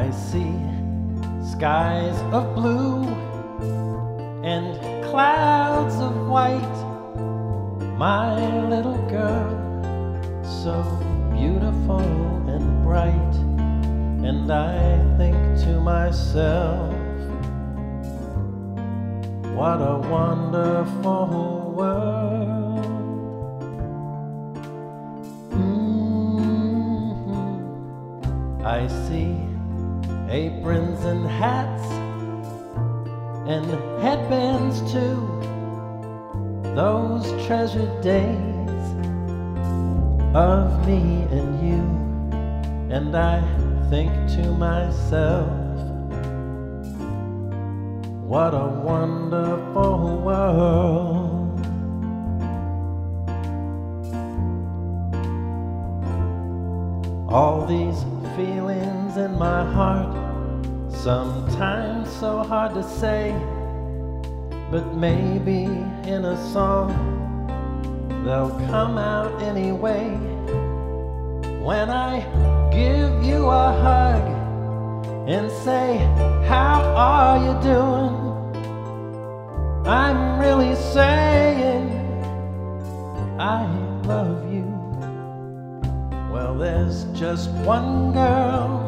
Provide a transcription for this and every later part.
I see skies of blue and clouds of white. My little girl, so beautiful and bright. And I think to myself, what a wonderful world. I see aprons and hats and headbands too, those treasured days of me and you. And I think to myself, what a wonderful world. All these feelings in my heart, sometimes so hard to say, but maybe in a song they'll come out anyway. When I give you a hug and say, how are you doing? I'm really saying, I love you. Well, there's just one girl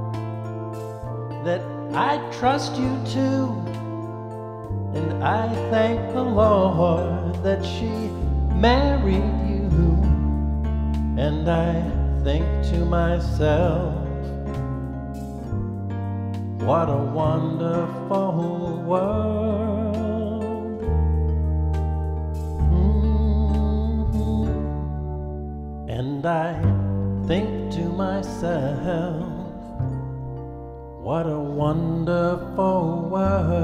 that I trust you to, and I thank the Lord that she married you. And I think to myself, what a wonderful world. And I think to myself, what a wonderful world.